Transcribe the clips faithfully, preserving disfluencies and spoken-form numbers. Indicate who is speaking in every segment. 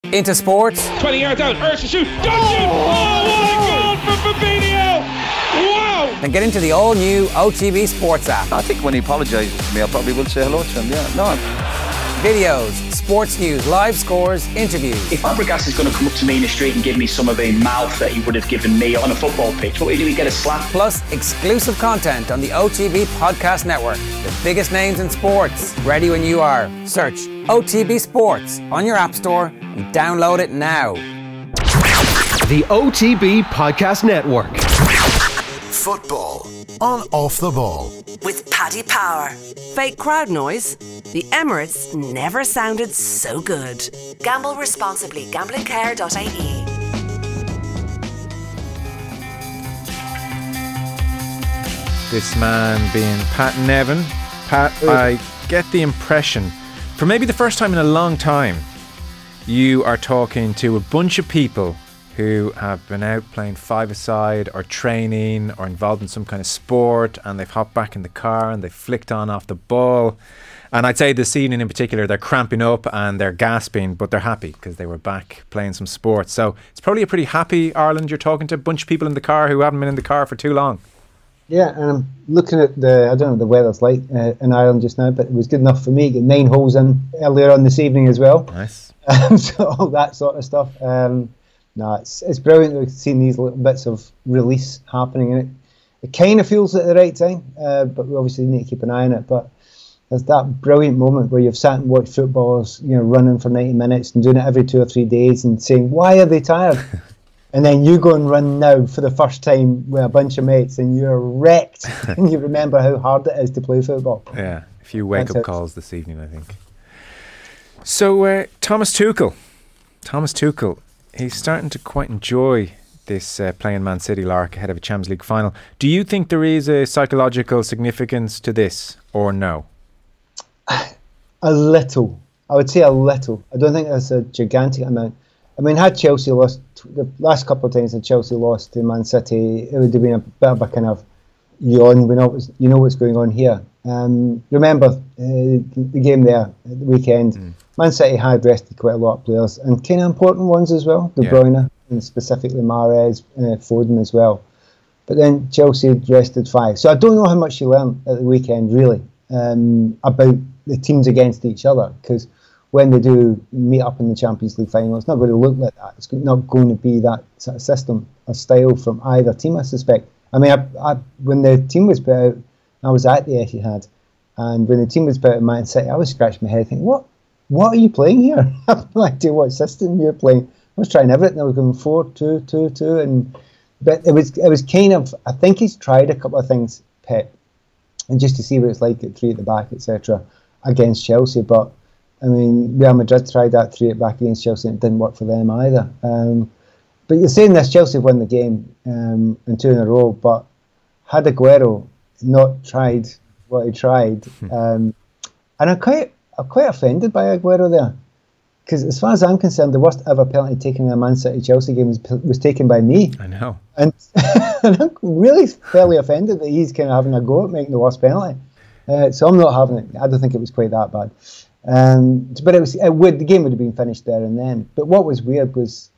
Speaker 1: into sports.
Speaker 2: twenty yards out, Ursa shoot, Dungeon! Oh, what a goal from Fabinho! Wow!
Speaker 1: Then get into the all-new O T B Sports app.
Speaker 3: I think when he apologises to me, I probably will say hello to him, yeah. No.
Speaker 1: Videos, sports news, live scores, interviews.
Speaker 4: If Fabregas is going to come up to me in the street and give me some of the mouth that he would have given me on a football pitch, what do we do? We get a slap.
Speaker 1: Plus, exclusive content on the O T B Podcast Network. The biggest names in sports. Ready when you are. Search O T B Sports on your app store and download it now.
Speaker 5: The O T B Podcast Network.
Speaker 6: Football on Off the Ball.
Speaker 7: With Paddy Power. Fake crowd noise? The Emirates never sounded so good. Gamble responsibly. Gambling care dot I E.
Speaker 8: This man being Pat Nevin. Pat, I get the impression, for maybe the first time in a long time, you are talking to a bunch of people who have been out playing five-a-side or training or involved in some kind of sport, and they've hopped back in the car and they've flicked on off the ball. And I'd say this evening in particular, they're cramping up and they're gasping, but they're happy because they were back playing some sport. So it's probably a pretty happy Ireland you're talking to, a bunch of people in the car who haven't been in the car for too long.
Speaker 9: Yeah, and I'm looking at the, I don't know what the weather's like uh, in Ireland just now, but it was good enough for me. Get nine holes in earlier on this evening as well.
Speaker 8: Nice.
Speaker 9: Um, so all that sort of stuff. Um, no, it's it's brilliant that we've seen these little bits of release happening, and it, it kind of feels at the right time, uh, but we obviously need to keep an eye on it. But there's that brilliant moment where you've sat and watched footballers, you know, running for ninety minutes and doing it every two or three days and saying, why are they tired? And then you go and run now for the first time with a bunch of mates and you're wrecked and you remember how hard it is to play football.
Speaker 8: Yeah, a few wake-up calls this evening, I think. So, uh, Thomas Tuchel. Thomas Tuchel, he's starting to quite enjoy this uh, playing Man City lark ahead of a Champions League final. Do you think there is a psychological significance to this or no?
Speaker 9: A little. I would say a little. I don't think there's a gigantic amount. I mean, had Chelsea lost, the last couple of times that Chelsea lost to Man City, it would have been a bit of a kind of yawn. We know what's, you know what's going on here. Um, remember uh, the game there at the weekend. Mm. Man City had rested quite a lot of players, and kind of important ones as well. De Bruyne, yeah. And specifically Mahrez, uh, Foden as well. But then Chelsea rested five. So I don't know how much you learned at the weekend, really, um, about the teams against each other, because when they do meet up in the Champions League final, it's not going to look like that. It's not going to be that sort of system or style from either team, I suspect. I mean, I, I, when the team was put out, I was at the Etihad, and when the team was put out at Man City, I was scratching my head thinking, what what are you playing here? I have no idea what system you're playing. I was trying everything. I was going four, two, two, two, and but it was it was kind of, I think he's tried a couple of things, Pep, and just to see what it's like at three at the back, et cetera, against Chelsea. But I mean, Real Madrid tried that three at back against Chelsea, and it didn't work for them either. Um, but you're saying this, Chelsea won the game um, in two in a row, but had Aguero not tried what he tried, um, and I'm quite, I'm quite offended by Aguero there, because as far as I'm concerned, the worst ever penalty taken in a Man City Chelsea game was was taken by me.
Speaker 8: I know,
Speaker 9: and, and I'm really fairly offended that he's kind of having a go at making the worst penalty. Uh, so I'm not having it. I don't think it was quite that bad. Um, but it was. It would the game would have been finished there and then. But what was weird was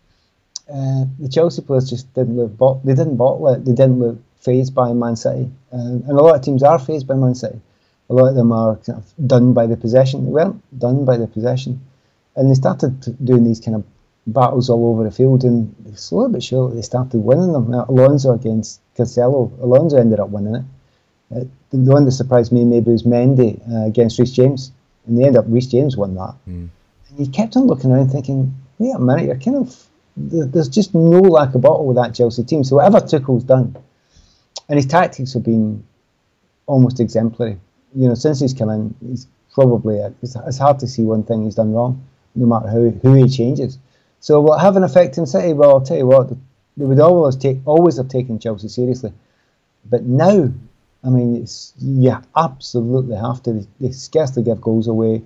Speaker 9: uh, the Chelsea players just didn't look. Bo- they didn't bottle it. They didn't look fazed by Man City, um, and a lot of teams are fazed by Man City. A lot of them are kind of done by the possession. They weren't done by the possession, and they started doing these kind of battles all over the field, and slowly but surely they started winning them. Now, Alonso against Cancelo, Alonso ended up winning it. Uh, the, the one that surprised me maybe was Mendy uh, against Reece James, and they end up Reece James won that. Mm. And you kept on looking around thinking, wait a minute, you're kind of there's just no lack of bottle with that Chelsea team. So whatever Tuchel's done, and his tactics have been almost exemplary. You know, since he's come in, he's probably it's, it's hard to see one thing he's done wrong, no matter how who he changes. So will it have an effect in City? Well, I'll tell you what, they would always take always have taken Chelsea seriously, but now, I mean, it's, you absolutely have to. They, they scarcely give goals away.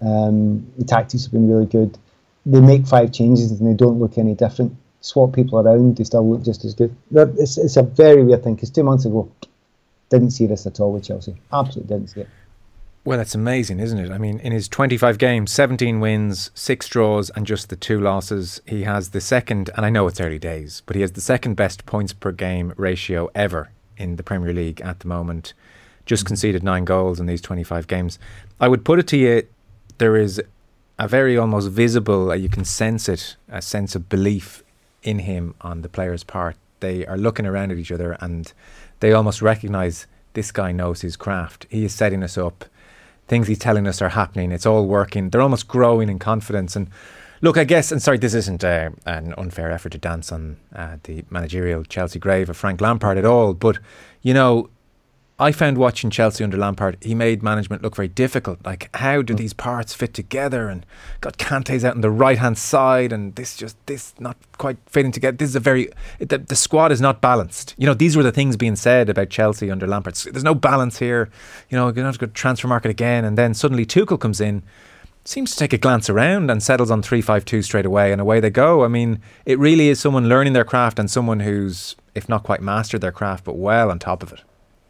Speaker 9: Um, the tactics have been really good. They make five changes and they don't look any different. Swap people around, they still look just as good. They're, it's, it's a very weird thing, because two months ago, didn't see this at all with Chelsea. Absolutely didn't see it.
Speaker 8: Well, that's amazing, isn't it? I mean, in his twenty-five games, seventeen wins, six draws and just the two losses, he has the second, and I know it's early days, but he has the second best points per game ratio ever in the Premier League at the moment. Just conceded nine goals in these twenty-five games. I would put it to you, there is a very almost visible, uh, you can sense it, a sense of belief in him on the players' part. They are looking around at each other and they almost recognise this guy knows his craft. He is setting us up. Things he's telling us are happening. It's all working. They're almost growing in confidence. And look, I guess, and sorry, this isn't uh, an unfair effort to dance on uh, the managerial Chelsea grave of Frank Lampard at all. But, you know, I found watching Chelsea under Lampard, he made management look very difficult. Like, how do these parts fit together? And got Kante's out on the right hand side, and this just this not quite fitting together. This is a very the, the squad is not balanced. You know, these were the things being said about Chelsea under Lampard. There's no balance here. You know, you're going to have to go to transfer market again, and then suddenly Tuchel comes in, seems to take a glance around and settles on three five two straight away, and away they go. I mean, it really is someone learning their craft and someone who's, if not quite mastered their craft, but well on top of it.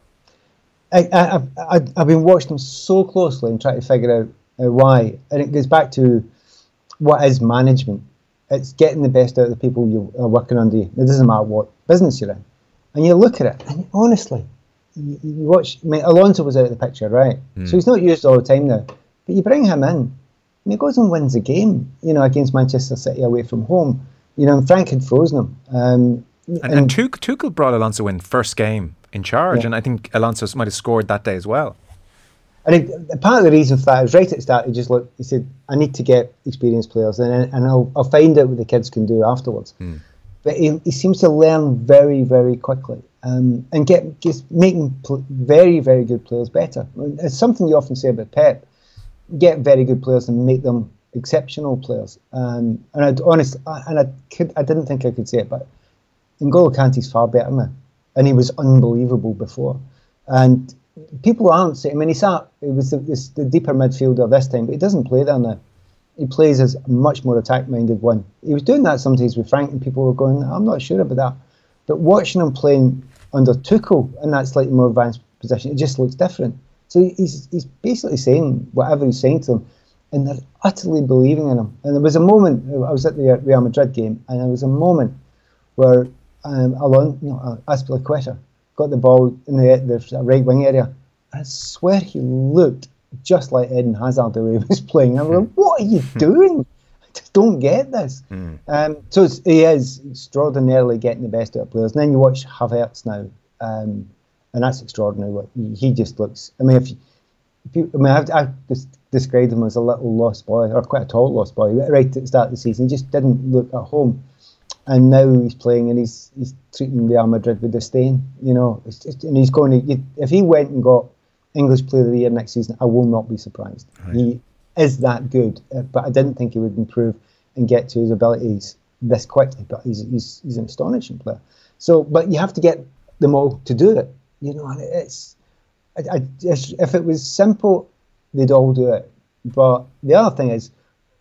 Speaker 9: I, I, I, I've been watching them so closely and trying to figure out uh, why. And it goes back to what is management. It's getting the best out of the people you are working under you. It doesn't matter what business you're in. And you look at it, and honestly, you, you watch. I mean, Alonso was out of the picture, right? Mm. So he's not used all the time now. But you bring him in, and he goes and wins a game, you know, against Manchester City away from home. You know, and Frank had frozen him. Um,
Speaker 8: and and, and Tuchel, Tuchel brought Alonso in first game in charge,
Speaker 9: yeah.
Speaker 8: and I think Alonso might have scored that day as well.
Speaker 9: And it, part of the reason for that was right at the start, he just looked, he said, I need to get experienced players, and and I'll, I'll find out what the kids can do afterwards. Mm. But he, he seems to learn very, very quickly, um, and get just making pl- very, very good players better. It's something you often say about Pep. Get very good players and make them exceptional players. Um, and I'd honest, and I could, I didn't think I could say it, but N'Golo Kante's far better now. And he was unbelievable before. And people aren't saying, I mean, he sat, it was the, this, the deeper midfielder this time, but he doesn't play there now. He plays as a much more attack-minded one. He was doing that sometimes with Frank, and people were going, I'm not sure about that. But watching him playing under Tuchel in that slightly more advanced position, it just looks different. So he's he's basically saying whatever he's saying to them, and they're utterly believing in him. And there was a moment, I was at the Real Madrid game, and there was a moment where Um, Alon, you know, Azpilicueta got the ball in the, the right wing area. I swear he looked just like Eden Hazard the way he was playing. I was like, what are you doing? I just don't get this. Mm. Um, so it's, he is extraordinarily getting the best out of players. And then you watch Havertz now, um, and that's extraordinary. What he, he just looks. I mean, if, you, if you, I mean, I've, I've just described him as a little lost boy, or quite a tall lost boy, right at the start of the season. He just didn't look at home. And now he's playing, and he's he's treating Real Madrid with disdain. You know, it's just, and he's going to. If he went and got English Player of the Year next season, I will not be surprised. Right. He is that good, but I didn't think he would improve and get to his abilities this quickly. But he's he's he's an astonishing player. So, but you have to get them all to do it. You know, and it's. I, I, if it was simple, they'd all do it. But the other thing is,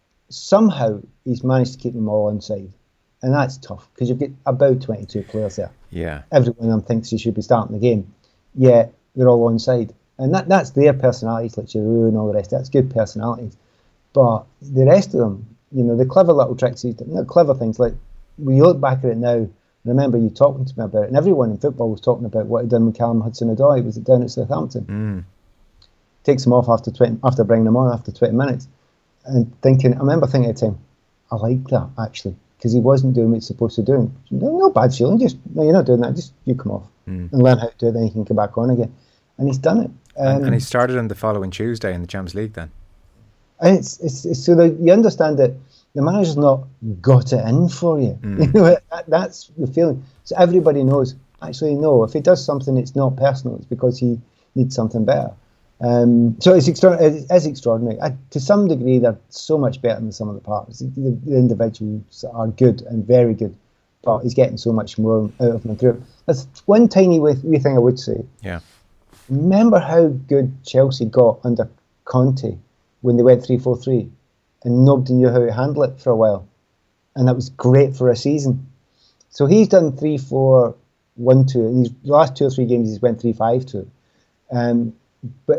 Speaker 9: somehow he's managed to keep them all inside. And that's tough, because you've got about twenty-two players there.
Speaker 8: Yeah.
Speaker 9: Every one of them thinks you should be starting the game. Yet they're all onside. And that that's their personalities, like Giroud and all the rest. That's good personalities. But the rest of them, you know, the clever little tricks, not clever things, like when you look back at it now, remember you talking to me about it, and everyone in football was talking about what he'd done with Callum Hudson-Odoi. Was it down at Southampton?
Speaker 8: Mm.
Speaker 9: Takes him off after twenty, after bringing him on after twenty minutes. And thinking, I remember thinking at the time, I like that, actually. Because he wasn't doing what he's supposed to do. No, no bad feeling. Just no, you're not doing that. Just you come off mm. and learn how to do it. Then you can come back on again. And he's done it. Um,
Speaker 8: and, and he started on the following Tuesday in the Champions League. Then,
Speaker 9: and it's it's, it's so that you understand that the manager's not got it in for you. Mm. You know, that, that's the feeling. So everybody knows. Actually, no. If he does something, it's not personal. It's because he needs something better. Um, so it's, extra- it is extraordinary. I, to some degree, they're so much better than some of the parts. The, the individuals are good and very good, but he's getting so much more out of them through. That's one tiny wee, wee thing I would say.
Speaker 8: Yeah.
Speaker 9: Remember how good Chelsea got under Conte when they went three four three, and nobody knew how to handle it for a while, and that was great for a season. So he's done three four one two. These last two or three games, he's went three five two. Um, But I,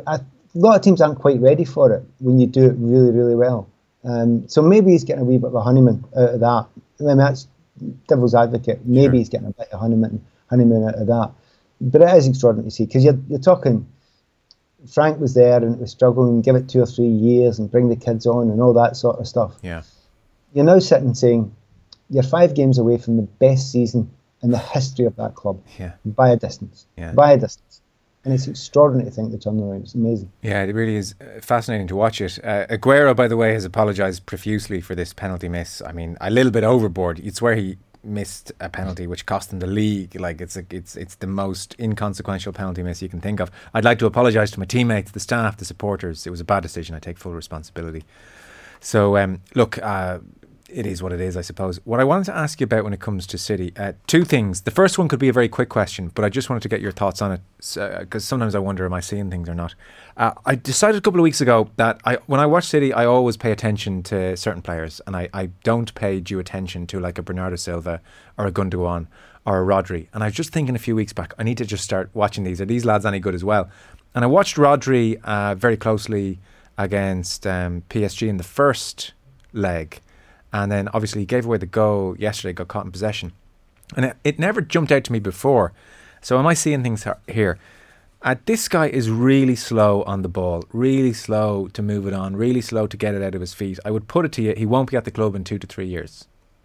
Speaker 9: lot of teams aren't quite ready for it when you do it really, really well. Um, so maybe he's getting a wee bit of a honeymoon out of that. I mean, that's devil's advocate. Maybe sure. he's getting a bit of honeymoon, honeymoon out of that. But it is extraordinary to see, because you're, you're talking, Frank was there and it was struggling, give it two or three years and bring the kids on and all that sort of stuff.
Speaker 8: Yeah. You're
Speaker 9: now sitting saying, you're five games away from the best season in the history of that club.
Speaker 8: Yeah.
Speaker 9: By a distance.
Speaker 8: Yeah.
Speaker 9: By a distance. And it's extraordinary to think the turnaround. It's amazing.
Speaker 8: Yeah, it really is fascinating to watch it. Uh, Aguero, by the way, has apologised profusely for this penalty miss. I mean, a little bit overboard. You'd swear he missed a penalty which cost them the league. Like it's a, it's it's the most inconsequential penalty miss you can think of. I'd like to apologise to my teammates, the staff, the supporters. It was a bad decision. I take full responsibility. So um, look, uh, it is what it is, I suppose. What I wanted to ask you about when it comes to City, uh, two things. The first one could be a very quick question, but I just wanted to get your thoughts on it, because uh, sometimes I wonder, am I seeing things or not? Uh, I decided a couple of weeks ago that I, when I watch City, I always pay attention to certain players, and I, I don't pay due attention to like a Bernardo Silva or a Gundogan or a Rodri. And I was just thinking a few weeks back, I need to just start watching these. Are these lads any good as well? And I watched Rodri uh, very closely against um, P S G in the first leg. And then obviously he gave away the goal yesterday, got caught in possession. And it, it never jumped out to me before. So am I seeing things here? Uh, this guy is really slow on the ball, really slow to move it on, really slow to get it out of his feet. I would put it to you, he won't be at the club in two to three years.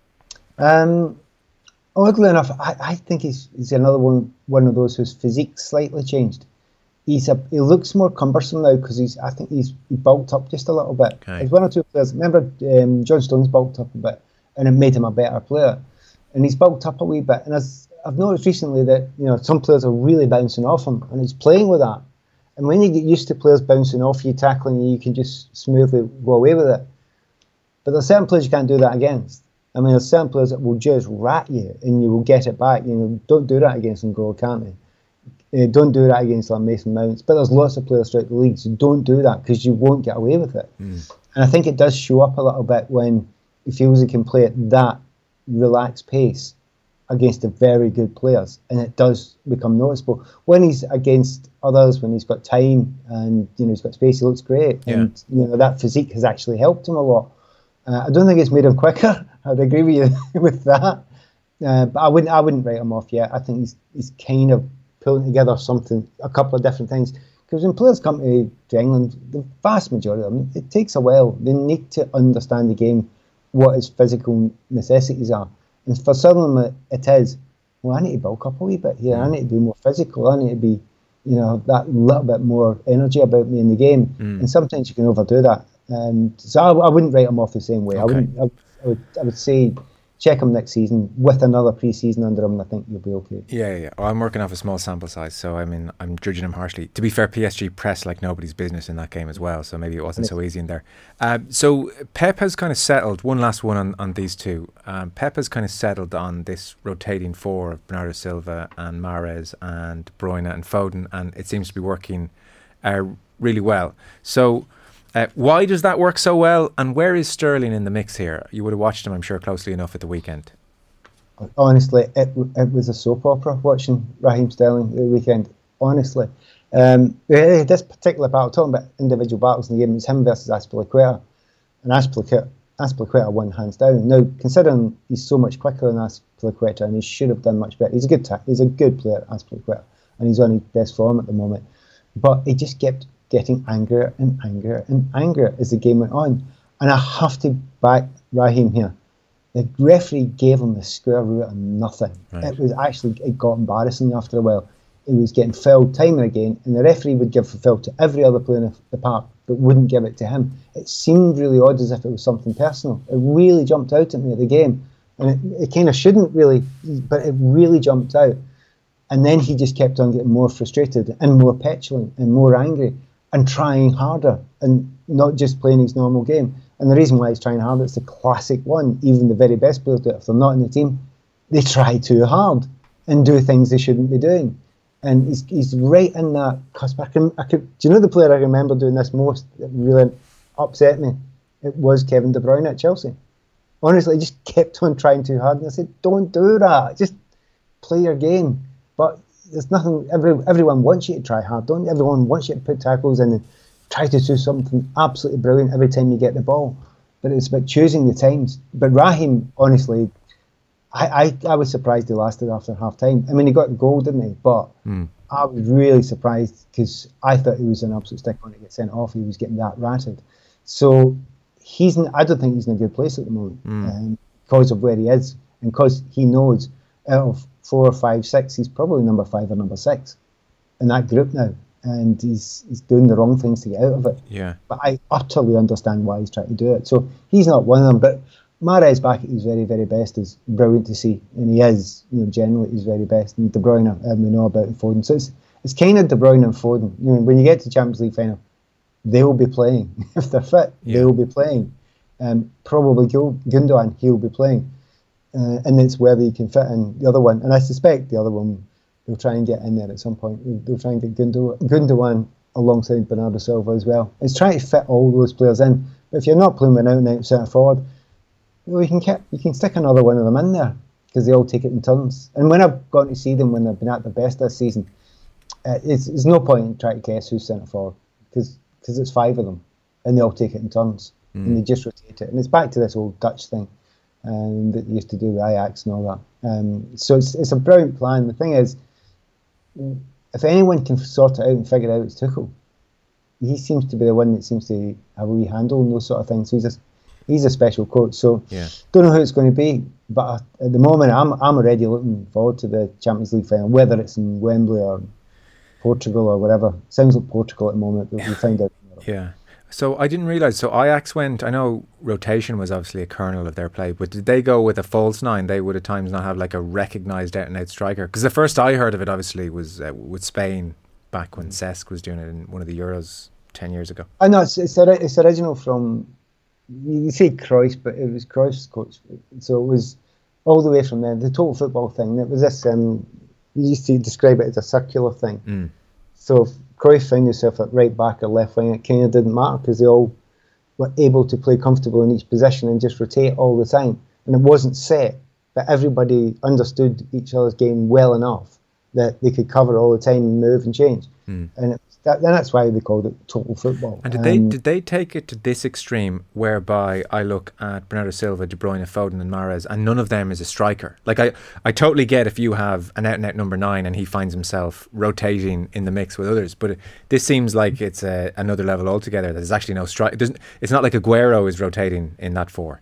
Speaker 9: Um, oddly enough, I, I think he's, he's another one one of those whose physique slightly changed. He's a, he looks more cumbersome now because he's. I think he's he bulked up just a little bit.
Speaker 8: Okay.
Speaker 9: There's one or two players. Remember, um, John Stones bulked up a bit, and it made him a better player. And he's bulked up a wee bit. And as I've noticed recently that you know some players are really bouncing off him, and he's playing with that. And when you get used to players bouncing off you, tackling you, you can just smoothly go away with it. But there's certain players you can't do that against. I mean, there's certain players that will just rat you, and you will get it back. You know, don't do that against N'Golo Kante. Uh, don't do that against like Mason Mounts, but there's lots of players throughout the league, so don't do that because you won't get away with it. Mm. And I think it does show up a little bit when he feels he can play at that relaxed pace against the very good players, and it does become noticeable. When he's against others, when he's got time and you know he's got space, he looks great, yeah. and you know that physique has actually helped him a lot. Uh, I don't think it's made him quicker. I'd agree with you with that, uh, but I wouldn't. I wouldn't write him off yet. I think he's he's kind of pulling together something, a couple of different things. Because when players come to, to England, the vast majority of them, it takes a while. They need to understand the game, what his physical necessities are. And for some of them, it is, well, I need to bulk up a wee bit here. I need to be more physical. I need to be, you know, that little bit more energy about me in the game. Mm. And sometimes you can overdo that. And so I, I wouldn't write him off the same way. Okay. I wouldn't. I, I would. I would say, check him next season with another pre-season under him. I think you'll be okay.
Speaker 8: Yeah, yeah. Well, I'm working off a small sample size, so I mean, I'm judging him harshly. To be fair, P S G pressed like nobody's business in that game as well, so maybe it wasn't so easy in there. Um, so Pep has kind of settled. One last one on, on these two. Um, Pep has kind of settled on this rotating four of Bernardo Silva and Mahrez and Bruyne and Foden, and it seems to be working uh, really well. So. Uh, why does that work so well, and where is Sterling in the mix here? You would have watched him, I'm sure, closely enough at the weekend.
Speaker 9: Honestly, it it was a soap opera watching Raheem Sterling at the weekend. Honestly, um, this particular battle, talking about individual battles in the game, it was him versus Azpilicueta, and Azpilicueta, Azpilicueta won hands down. Now, considering he's so much quicker than Azpilicueta, and he should have done much better. He's a good ta- he's a good player, Azpilicueta, and he's on his best form at the moment. But he just kept getting angrier and angrier and angrier as the game went on. And I have to back Raheem here. The referee gave him the square root of nothing. Right. It was actually, it got embarrassing after a while. He was getting fouled time and again, and the referee would give a foul to every other player in the park, but wouldn't give it to him. It seemed really odd, as if it was something personal. It really jumped out at me at the game. And it, it kind of shouldn't really, but it really jumped out. And then he just kept on getting more frustrated and more petulant and more angry, and trying harder and not just playing his normal game. And the reason why he's trying harder, it's the classic one. Even the very best players do it. If they're not in the team, they try too hard and do things they shouldn't be doing. And he's he's right in that cusp. I can, I could, do you know the player I remember doing this most that really upset me? It was Kevin De Bruyne at Chelsea. Honestly, he just kept on trying too hard. And I said, don't do that. Just play your game. But there's nothing. Every, everyone wants you to try hard, don't you? Everyone wants you to put tackles in and try to do something absolutely brilliant every time you get the ball. But it's about choosing the times. But Raheem, honestly, I, I, I was surprised he lasted after half time. I mean, he got the goal, didn't he? But
Speaker 8: mm.
Speaker 9: I was really surprised because I thought he was an absolute stick on to get sent off. He was getting that ratted. So he's. I don't think he's in a good place at the moment
Speaker 8: mm.
Speaker 9: um, because of where he is and because he knows out of four, five, six, he's probably number five or number six in that group now. And he's he's doing the wrong things to get out of it.
Speaker 8: Yeah.
Speaker 9: But I utterly understand why he's trying to do it. So he's not one of them. But Mahrez back at his very, very best is brilliant to see. And he is, you know, generally at his very best. And De Bruyne, um, we know about Foden. So it's it's kind of De Bruyne and Foden. You know, when you get to Champions League final, they will be playing. If they're fit, yeah. they will be playing. Um, probably Gundogan, he'll be playing. Uh, and it's whether you can fit in the other one. And I suspect the other one, they'll try and get in there at some point. They'll, they'll try and get Gundo, Gundogan alongside Bernardo Silva as well. It's trying to fit all those players in. But if you're not playing with an out-and-out centre forward, well, you can keep, you can stick another one of them in there because they all take it in turns. And when I've gone to see them when they've been at their best this season, uh, it's, there's no point in trying to guess who's centre forward because because it's five of them and they all take it in turns mm. and they just rotate it. And it's back to this old Dutch thing um, that they used to do with Ajax and all that. Um, so it's it's a brilliant plan. The thing is, if anyone can sort it out and figure it out, it's Tuchel. He seems to be the one that seems to have a wee handle on those sort of things. So he's a, he's a special coach. So
Speaker 8: yeah.
Speaker 9: don't know who it's going to be, but at the moment, I'm I'm already looking forward to the Champions League final, whether it's in Wembley or Portugal or whatever. Sounds like Portugal at the moment, but we'll find out.
Speaker 8: Yeah. So I didn't realise, so Ajax went, I know rotation was obviously a kernel of their play, but did they go with a false nine? They would at times not have like a recognised out and out striker? Because the first I heard of it obviously was uh, with Spain back when Cesc was doing it in one of the Euros ten years ago.
Speaker 9: I know, it's, it's, it's original from, you say Cruyff, but it was Cruyff's coach. So it was all the way from there, the total football thing. It was this, um, you used to describe it as a circular thing.
Speaker 8: Mm.
Speaker 9: So if Cruyff found himself at right back or left wing, it kind of didn't matter because they all were able to play comfortable in each position and just rotate all the time. And it wasn't set, but everybody understood each other's game well enough that they could cover all the time and move and change. Mm. And it, that, and that's why they called it total football.
Speaker 8: And did um, they did they take it to this extreme whereby I look at Bernardo Silva, De Bruyne, Foden and Mahrez and none of them is a striker? Like I, I totally get if you have an out and out number nine and he finds himself rotating in the mix with others, but it, this seems like it's a, another level altogether. There's actually no strike. It's not like Aguero is rotating in that four.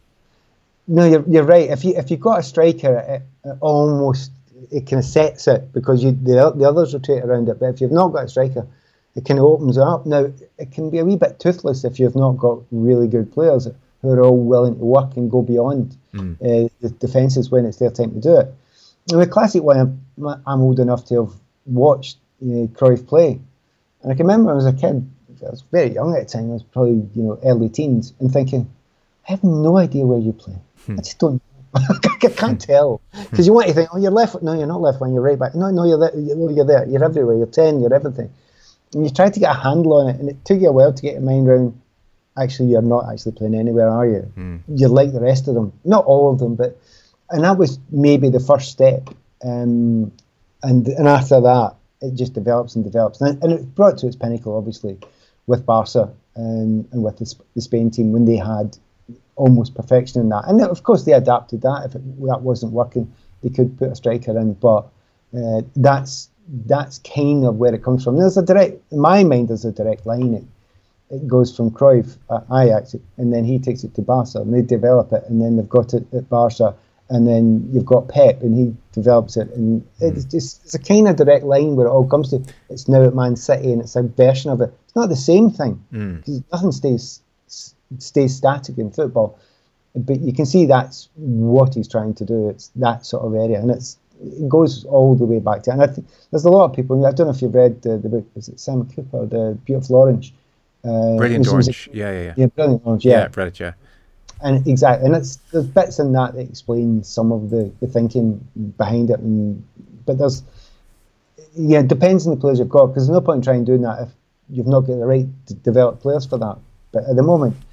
Speaker 9: No, you're you're right. If you if you've got a striker, it, it almost it kind of sets it because you the the others rotate around it. But if you've not got a striker, it kind of opens it up. Now it can be a wee bit toothless if you've not got really good players who are all willing to work and go beyond mm. uh, the defences when it's their time to do it. And the classic one, I'm, I'm old enough to have watched you know, Cruyff play, and I can remember as a kid, I was very young at the time. I was probably you know early teens, and thinking, I have no idea where you play. Hmm. I just don't. I can't tell because you want to think, oh, you're left. No, you're not left wing. You're right back. No, no, you're there. You're there. You're everywhere. You're ten. You're everything. And you try to get a handle on it, and it took you a while to get your mind around. Actually, you're not actually playing anywhere, are you? Hmm. You're like the rest of them. Not all of them, but and that was maybe the first step. Um, and and after that, it just develops and develops, and, and it brought to its pinnacle, obviously, with Barca and, and with the, the Spain team when they had almost perfection in that. And of course they adapted that. If it, that wasn't working, they could put a striker in, but uh, that's that's kind of where it comes from. There's a direct, in my mind, there's a direct line. It, it goes from Cruyff at Ajax, and then he takes it to Barca, and they develop it, and then they've got it at Barca, and then you've got Pep, and he develops it, and it's just it's a kind of direct line where it all comes to. It's now at Man City, and it's a version of it. It's not the same thing because mm. nothing stays stays static in football, but you can see that's what he's trying to do. It's that sort of area, and it's it goes all the way back to. And I think there's a lot of people. I don't know if you've read uh, the book. Is it Sam Cooper, The Beautiful Orange? Uh,
Speaker 8: Brilliant Orange. A, yeah, yeah, yeah.
Speaker 9: Yeah, Brilliant Orange. Yeah,
Speaker 8: yeah, read it. Yeah.
Speaker 9: And exactly, and it's there's bits in that that explain some of the, the thinking behind it, and but there's yeah, it depends on the players you've got because there's no point in trying doing that if you've not got the right to develop players for that. But at the moment,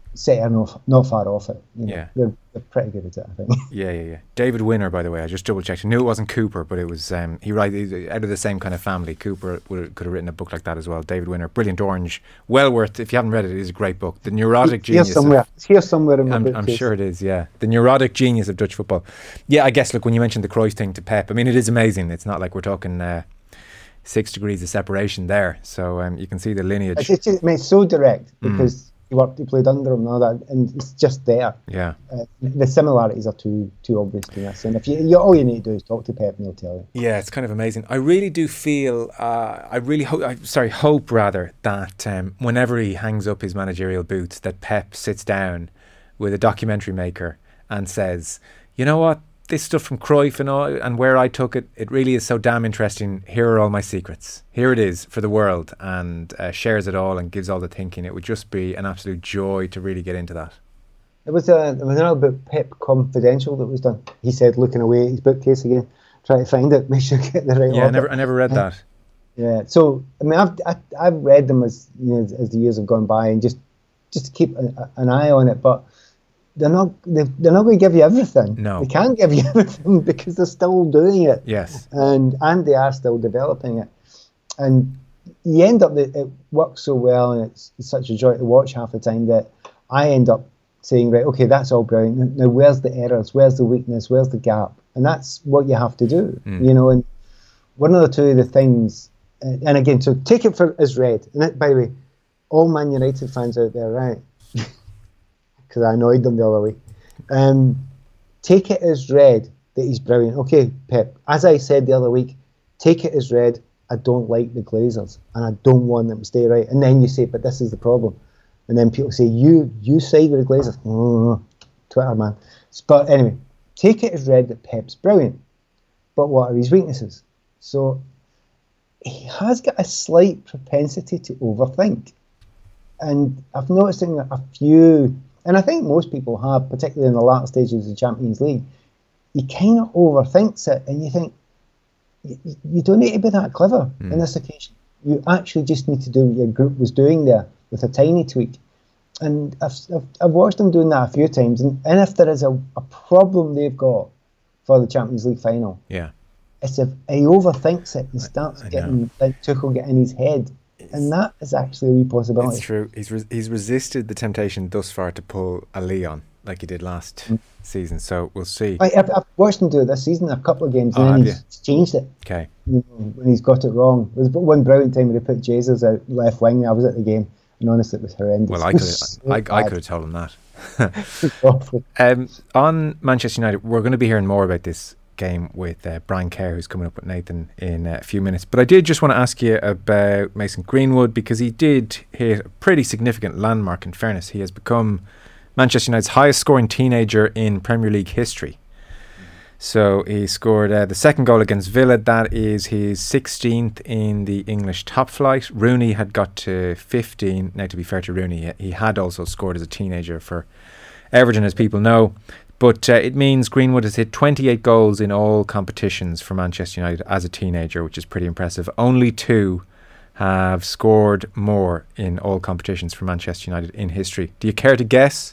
Speaker 9: City are not, not far off it. You know,
Speaker 8: Yeah.
Speaker 9: they're, they're pretty good at it, I think.
Speaker 8: Yeah, yeah, yeah. David Winner, by the way, I just double checked. I knew it wasn't Cooper, but it was. Um, he write out of the same kind of family. Cooper would, could have written a book like that as well. David Winner, Brilliant Orange, well worth. If you haven't read it, it is a great book. The Neurotic
Speaker 9: Here's
Speaker 8: Genius.
Speaker 9: somewhere.
Speaker 8: Of,
Speaker 9: It's here somewhere in my
Speaker 8: I'm,
Speaker 9: book
Speaker 8: I'm
Speaker 9: case.
Speaker 8: sure it is. Yeah, The Neurotic Genius of Dutch Football. Yeah, I guess. Look, when you mentioned the Cruyff thing to Pep, I mean, it is amazing. It's not like we're talking uh, six degrees of separation there. So um, you can see the lineage.
Speaker 9: It's, it's, just, I mean, it's so direct because he worked, he played under him and all that, and it's just there.
Speaker 8: Yeah.
Speaker 9: Uh, the similarities are too too obvious to us, and if you, you all you need to do is talk to Pep, and he'll tell you.
Speaker 8: Yeah, it's kind of amazing. I really do feel, uh, I really hope, I, sorry, hope rather, that um, whenever he hangs up his managerial boots, that Pep sits down with a documentary maker and says, you know what, this stuff from Cruyff and all, and where I took it, it really is so damn interesting. Here are all my secrets. Here it is for the world, and uh, shares it all and gives all the thinking. It would just be an absolute joy to really get into that.
Speaker 9: There was a there was another book, Pep Confidential, that was done. He said, looking away at his bookcase again, try to find it, make sure you get the right
Speaker 8: Yeah, I
Speaker 9: order.
Speaker 8: never, I never read that.
Speaker 9: Yeah, so I mean, I've I, I've read them as you know as, as the years have gone by, and just just to keep a, an eye on it. But they're not they're, they're not going to give you everything.
Speaker 8: No.
Speaker 9: They can't give you everything because they're still doing it.
Speaker 8: Yes.
Speaker 9: and and they are still developing it, and you end up that it works so well, and it's, it's such a joy to watch half the time that I end up saying, right, okay, that's all brilliant. Now where's the errors? Where's the weakness? Where's the gap? And that's what you have to do,
Speaker 8: Mm.
Speaker 9: you know. And one of the two of the things, uh, and again, so take it for as read. And that, by the way, all Man United fans out there, right? Because I annoyed them the other week. Um, take it as read that he's brilliant. Okay, Pep, as I said the other week, take it as read, I don't like the Glazers and I don't want them to stay right. And then you say, but this is the problem. And then people say, you you side with the Glazers. Oh, Twitter, man. But anyway, take it as read that Pep's brilliant. But what are his weaknesses? So he has got a slight propensity to overthink. And I've noticed in a few, and I think most people have, particularly in the latter stages of the Champions League, he kind of overthinks it, and you think, you, you don't need to be that clever
Speaker 8: Mm.
Speaker 9: in this occasion. You actually just need to do what your group was doing there with a tiny tweak. And I've, I've, I've watched them doing that a few times, and, and if there is a, a problem they've got for the Champions League final,
Speaker 8: Yeah.
Speaker 9: it's if he overthinks it and starts
Speaker 8: I know.
Speaker 9: getting like Tuchel get in his head. And that is actually a wee possibility.
Speaker 8: It's true. He's re- he's resisted the temptation thus far to pull a Leon like he did last
Speaker 9: Mm.
Speaker 8: season. So we'll see.
Speaker 9: I, I've, I've watched him do it this season, a couple of games,
Speaker 8: Oh,
Speaker 9: and then
Speaker 8: have
Speaker 9: he's changed it.
Speaker 8: Okay.
Speaker 9: You know, when he's got it wrong. There was one brilliant time when he put Jesus out left wing. I was at the game, and honestly, it was horrendous.
Speaker 8: Well, I
Speaker 9: It
Speaker 8: could
Speaker 9: was so
Speaker 8: I, I
Speaker 9: bad.
Speaker 8: could have told him that.
Speaker 9: It was awful.
Speaker 8: Um, on Manchester United, we're going to be hearing more about this game with uh, Brian Kerr, who's coming up with Nathan in uh, a few minutes. But I did just want to ask you about Mason Greenwood, because he did hit a pretty significant landmark. In fairness, he has become Manchester United's highest scoring teenager in Premier League history. So he scored uh, the second goal against Villa. That is his sixteenth in the English top flight. Rooney had got to fifteen. Now, to be fair to Rooney, he had also scored as a teenager for Everton, as people know. But uh, it means Greenwood has hit twenty-eight goals in all competitions for Manchester United as a teenager, which is pretty impressive. Only two have scored more in all competitions for Manchester United in history. Do you care to guess?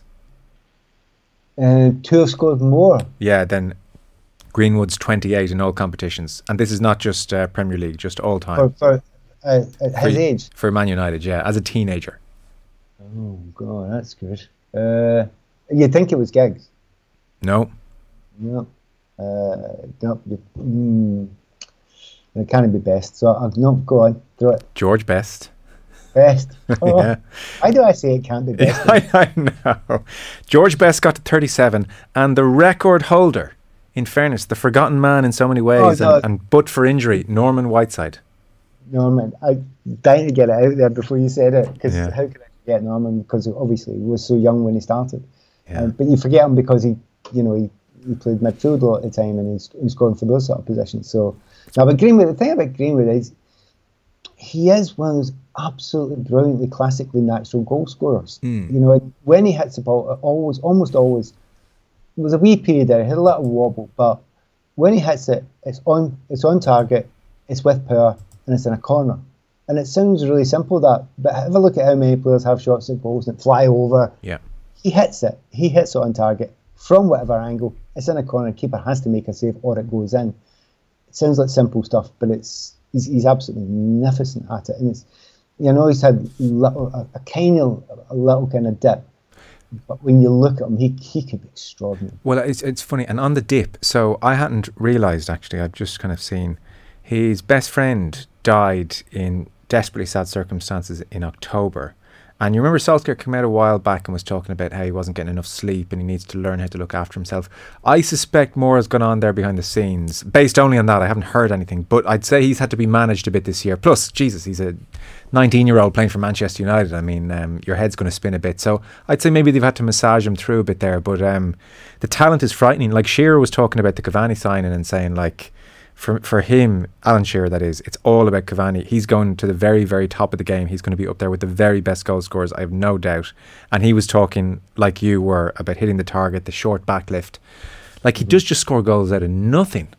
Speaker 9: Uh, two have scored more.
Speaker 8: Yeah, then Greenwood's twenty-eight in all competitions. And this is not just uh, Premier League, just all
Speaker 9: For,
Speaker 8: time.
Speaker 9: for uh, at his
Speaker 8: For-
Speaker 9: age.
Speaker 8: For Man United, yeah, as a teenager.
Speaker 9: Oh, God, that's good. Uh, you'd think it was Giggs.
Speaker 8: No.
Speaker 9: No. Uh, no. Mm, it can't be Best. So I've no, go on, throw it.
Speaker 8: George Best.
Speaker 9: Best. Oh,
Speaker 8: Yeah.
Speaker 9: why do I say it can't be Best?
Speaker 8: I, I know. George Best got to thirty-seven, and the record holder, in fairness, the forgotten man in so many ways,
Speaker 9: Oh, no.
Speaker 8: and, and but for injury, Norman Whiteside.
Speaker 9: Norman, I dying to get it out there before you said it, because
Speaker 8: Yeah.
Speaker 9: how could I forget Norman? Because obviously he was so young when he started.
Speaker 8: Yeah.
Speaker 9: Um, but you forget him because he, you know, he, he played midfield a lot of the time, and he's he's going for those sort of positions. So now, but Greenwood, the thing about Greenwood is he is one of those absolutely brilliantly, classically natural goal scorers.
Speaker 8: Mm.
Speaker 9: You know, and when he hits the ball, it always, almost always, there was a wee period there, he had a little wobble, but when he hits it, it's on, it's on target, it's with power, and it's in a corner. And it sounds really simple, that, but have a look at how many players have shots at goals that fly over,
Speaker 8: Yeah.
Speaker 9: he hits it. He hits it on target from whatever angle. It's in a corner. Keeper has to make a save or it goes in. It sounds like simple stuff, but it's he's, he's absolutely magnificent at it. And it's, you know, he's had little, a, a kind of a little kind of dip, but when you look at him, he he could be extraordinary.
Speaker 8: Well, it's it's funny, and on the dip, so I hadn't realised actually. I've just kind of seen his best friend died in desperately sad circumstances in October. And you remember Solskjaer came out a while back and was talking about how he wasn't getting enough sleep and he needs to learn how to look after himself. I suspect more has gone on there behind the scenes. Based only on that, I haven't heard anything. But I'd say he's had to be managed a bit this year. Plus, Jesus, he's a nineteen-year-old playing for Manchester United. I mean, um, your head's going to spin a bit. So I'd say maybe they've had to massage him through a bit there. But um, the talent is frightening. Like Shearer was talking about the Cavani signing and saying, like, For for him, Alan Shearer, that is, it's all about Cavani. He's going to the very, very top of the game. He's going to be up there with the very best goal scorers, I have no doubt. And he was talking, like you were, about hitting the target, the short back lift. Like, he does just score goals out of nothing.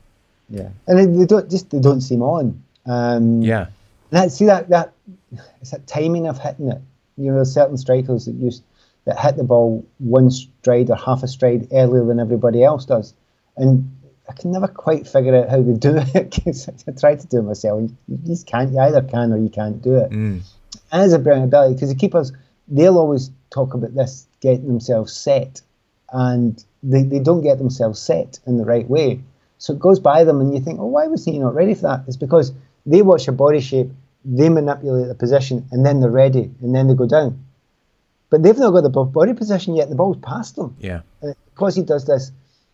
Speaker 9: Yeah, and they, they don't just they don't seem on. Um,
Speaker 8: yeah,
Speaker 9: that see that that it's that timing of hitting it. You know, there's certain strikers that use that hit the ball one stride or half a stride earlier than everybody else does, and I can never quite figure out how they do it because I tried to do it myself. You just can't. You either can or you can't do it.
Speaker 8: Mm.
Speaker 9: And it's a brilliant ability because the keepers, they'll always talk about this getting themselves set, and they, they don't get themselves set in the right way. So it goes by them, and you think, oh, why was he not ready for that? It's because they watch your body shape, they manipulate the position, and then they're ready, and then they go down. But they've not got the body position yet. The ball's past them.
Speaker 8: Yeah.
Speaker 9: And because he does this.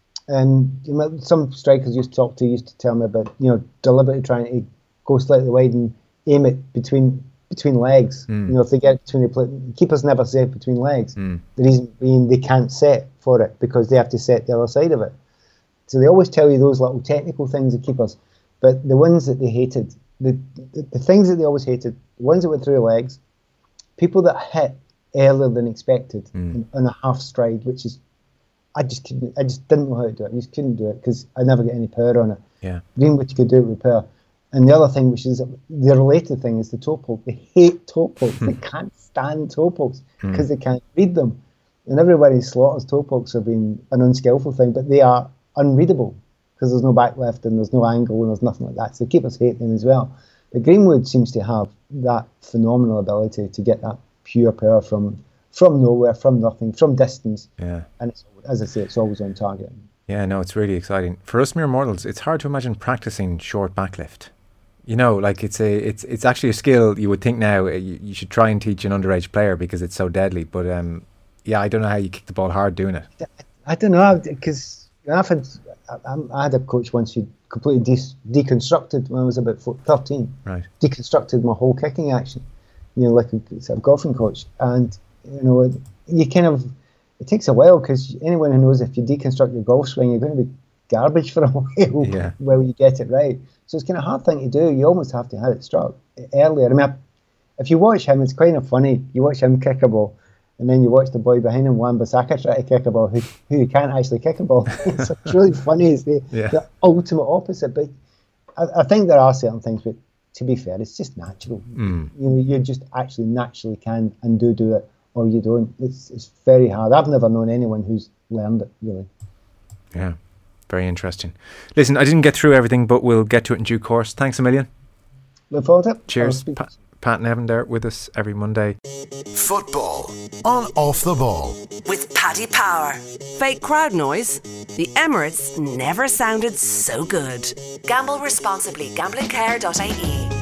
Speaker 9: And you know, some strikers used to talk to used to tell me about, you know, deliberately trying to go slightly wide and aim it between between legs.
Speaker 8: Mm.
Speaker 9: You know, if they get between the play, keepers never set between legs.
Speaker 8: Mm.
Speaker 9: The reason being they can't set for it because they have to set the other side of it. So they always tell you those little technical things of keepers. But the ones that they hated, the the, the things that they always hated, the ones that went through the legs, people that hit earlier than expected
Speaker 8: mm.
Speaker 9: in, in a half stride, which is I just couldn't. I just didn't know how to do it. I just couldn't do it because I never get any power on it.
Speaker 8: Yeah.
Speaker 9: Greenwood could do it with power. And the other thing, which is the related thing, is the toe poke. They hate toe pokes. They can't stand toe pokes because mm. they can't read them. And everybody slaughters toe pokes for being an unskillful thing, but they are unreadable because there's no back left and there's no angle and there's nothing like that. So keepers hate them as well. But Greenwood seems to have that phenomenal ability to get that pure power from from nowhere, from nothing, from distance.
Speaker 8: Yeah.
Speaker 9: And it's, as I say, it's always on target.
Speaker 8: Yeah, no, it's really exciting. For us mere mortals, it's hard to imagine practicing short backlift. You know, like it's a, it's it's actually a skill you would think now you, you should try and teach an underage player because it's so deadly. But um, yeah, I don't know how you kick the ball hard doing it.
Speaker 9: I don't know because I've had I, I had a coach once who completely de- deconstructed when I was about thirteen.
Speaker 8: Right.
Speaker 9: Deconstructed my whole kicking action. You know, like a sort of golfing coach, and you know, you kind of. It takes a while because anyone who knows if you deconstruct your golf swing, you're going to be garbage for a while
Speaker 8: yeah.
Speaker 9: while you get it right. So it's kind of a hard thing to do. You almost have to have it struck earlier. I mean, if you watch him, it's kind of funny. You watch him kick a ball, and then you watch the boy behind him, Wan-Bissaka, try to kick a ball, who, who can't actually kick a ball. It's really funny. It's the,
Speaker 8: yeah.
Speaker 9: the ultimate opposite. But I, I think there are certain things, but to be fair, it's just natural.
Speaker 8: Mm.
Speaker 9: You know, you just actually naturally can and do do it. Or you don't. It's it's very hard. I've never known anyone who's learned it, really.
Speaker 8: Yeah, very interesting. Listen, I didn't get through everything, but we'll get to it in due course. Thanks a million.
Speaker 9: Look forward to it.
Speaker 8: Cheers. Pa- Pat and Evan there with us every Monday.
Speaker 6: Football on Off the Ball.
Speaker 7: With Paddy Power. Fake crowd noise? The Emirates never sounded so good. Gamble responsibly. Gambling care dot I E.